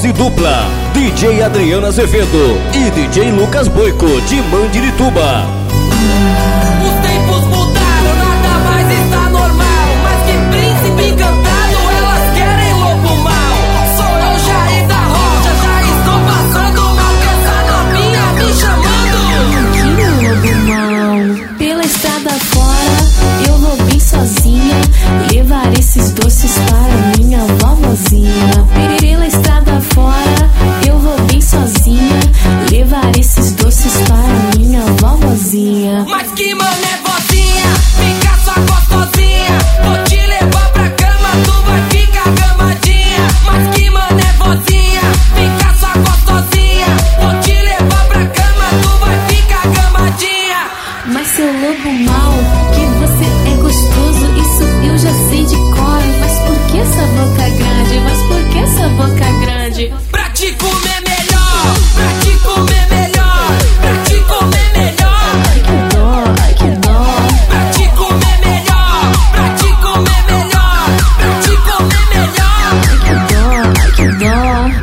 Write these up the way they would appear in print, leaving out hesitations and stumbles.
Dose dupla, DJ Adriano Azevedo e DJ Lucas Boico de Mandirituba. Os tempos mudaram, nada mais está normal. Mas que príncipe encantado, elas querem lobo mal. Sou eu, Jair da Rocha, já estou passando mal. Que essa novinha me chamando. Lobo mal, pela estrada fora, eu vou bem sozinha. Levar esses doces para minha vovozinha. Pela estrada fora, eu vou bem sozinha. Levar esses doces para minha vovozinha. Mas que mané vozinha, fica só gostosinha. Vou te levar pra cama, tu vai ficar gamadinha. Mas que mané vozinha, fica só gostosinha. Vou te levar pra cama, tu vai ficar gamadinha. Mas seu lobo mal, que você é gostoso, isso eu já sei de cor. Mas por que essa boca grande? Mas por que essa boca grande? Pra te comer melhor, pra te comer melhor, pra te comer melhor. Ai que dó, ai que dó. Pra te comer melhor, pra te comer melhor, pra te comer melhor. Ai que dó, ai que dó.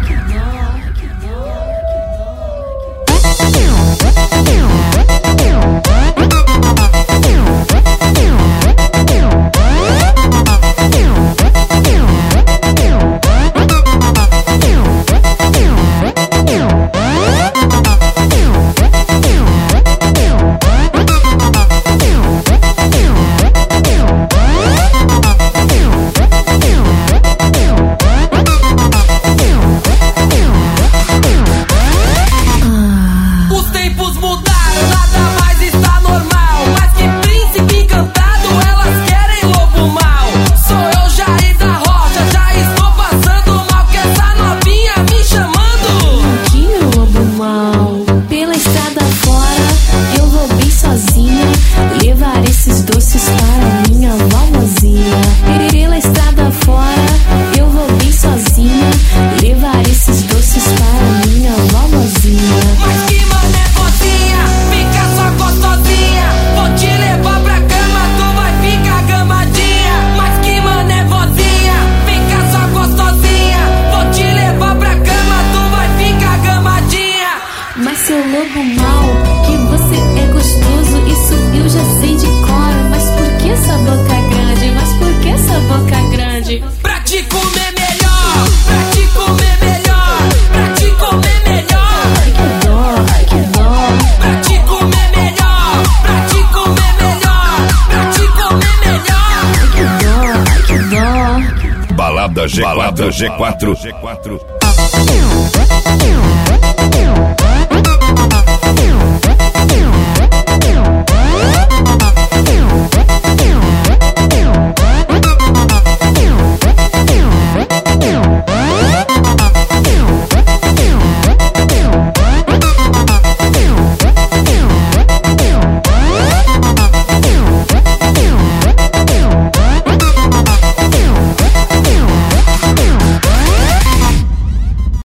Os tempos mudaram, nada mais está normal. Mas que príncipe encantado, elas querem lobo mal. Sou eu, Jair da Rocha, já estou passando mal. Que essa novinha me chamando. Que lobo mal, pela estrada fora, eu vou bem sozinha. Levar esses doces para minha vovozinha. Pela estrada fora, eu vou bem sozinha. Levar esses doces para minha vovozinha. Mas que mané vozinha, fica só gostosinha. Vou te levar pra cama, tu vai ficar gamadinha. Mas que mané vozinha, fica só gostosinha. Vou te levar pra cama, tu vai ficar gamadinha. Mas seu lobo mal, que você é gostoso, isso eu já sei de cor. Mas por que essa boca grande? Mas por que essa boca grande? Pra te comer melhor, pra te comer melhor, pra te comer melhor. Ai que dó, ai que dó. Pra te comer melhor, pra te comer melhor, pra te comer melhor. Ai que dó, ai que dó. Balada G4.